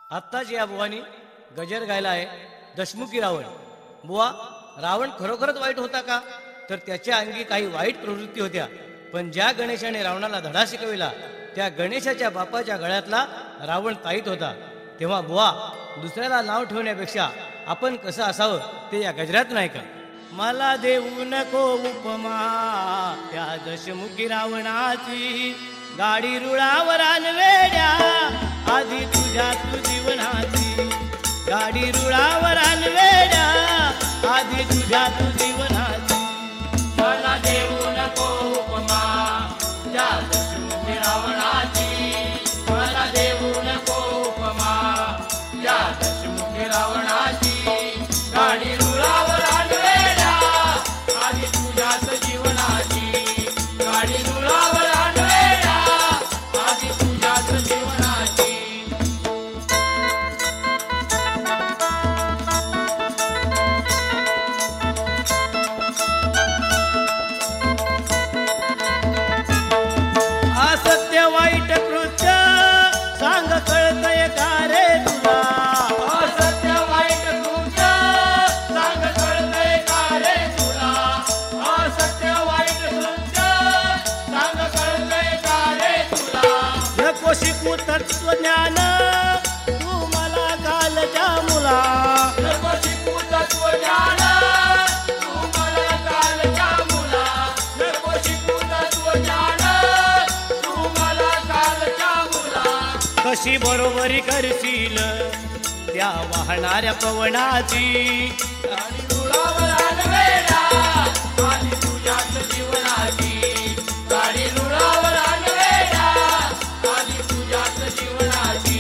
आत्ताच या बुवानी गजर गायला आहे दशमुखी रावण. बुवा, रावण खरोखरच वाईट होता का? तर त्याच्या अंगी काही वाईट प्रवृत्ती होत्या, पण ज्या गणेशाने रावणाला धडा शिकविला त्या गणेशाच्या बापाच्या गळ्यातला रावण ताईत होता. तेव्हा बुवा, दुसऱ्याला नाव ठेवण्यापेक्षा आपण कसं असावं ते या गजरात नाही का? मला देऊ नको उपमा त्या दशमुखी रावणाची, गाडी रुळावर आणवेड्या आधी तुझ्या तू जीवनाची. गाडी रुळावर आणवेड्या आधी तुझ्या तू जीवनाची. मला देऊ नको उपमा त्या दशमुखी रावणाची. मला देऊ नको उपमा त्या दशमुखी रावणाची. गाडी रुळावर आणवेड्या आधी तुझ्याच जीवनाची. गाडी रुळावर आणवेड्या आधी तुझ्याच जीवनाची. असत्य वाईट कृत्य सांग कळतय का रे तुला? असत्य वाईट कृत्य सांग कळतंय का रे तुला? असत्य वाईट कृत्य सांग कळतंय का रे तुला? नको शिकू तत्वज्ञान तू मला कालच्या मुला. नको शिकू तत्वज्ञान तू मला कालच्या मुला. नको शिकू तत्वज्ञान तू मला कालच्या मुला. कशी बरोबरी करशील त्या वाहणाऱ्या पवनाची. गाडी रुळावर आणवेड्या आधी तुझ्याच जीवनाची. गाडी रुळावर आणवेड्या आधी तुझ्याच जीवनाची.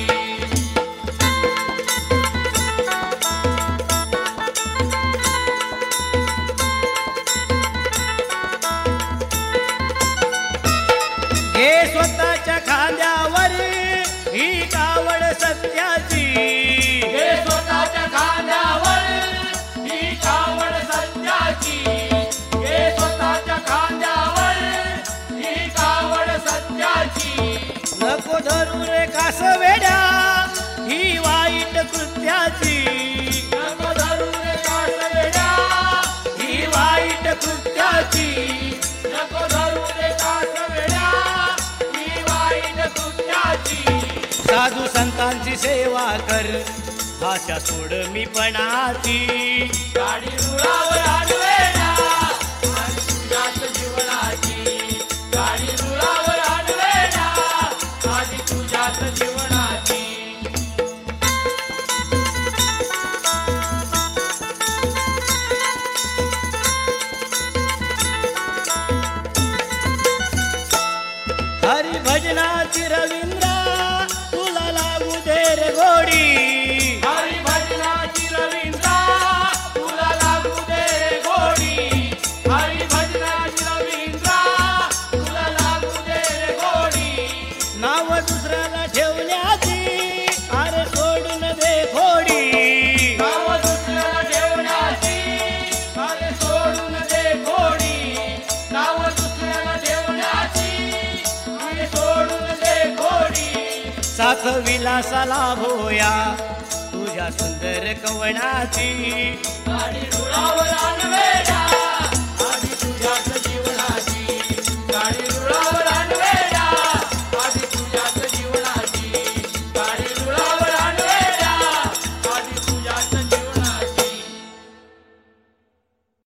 घे स्वतःच्या खांद्यावर ही कावड सत्याची. हे स्वतःच्या खांद्यावर ही कावड सत्याची. हे स्वतःच्या खांद्यावर ही कावड सत्याची. नको धरू रे कास वेड्या ही वाईट कृत्याची. नको धरू रे कासवेड्या ही वाईट कृत्याची. नको धरू रे कासवेड्या ही वाईट कृत्याची. साधू संतांची सेवा कर भाषा सोड मी पणाची. गाडी रुळावर आणवेड्या आधी तुझ्याच जीवनाची. गाडी रुळावर आणवेड्या आधी तुझ्याच जीवनाची. हरी भजनाची रवींद्रा तुला लागू दे रे गोडी. हरी भजनाची रवींद्रा तुला लागू दे रे गोडी. हरी भजनाची रवींद्रा तुला लागू दे रे गोडी. नाव दुसऱ्याला ठेवण्याची अरे सोडून दे खोडी. नाव दुसऱ्याला ठेवण्याची अरे सोडून दे गोडी. नाव दुसऱ्याला ठेवण्याची अरे सोडून दे गोडी. साथ विलासाला भोया तुझ्या सुंदर कवनाची. गाडी रुळावर आणवेड्या आधी तुझ्याच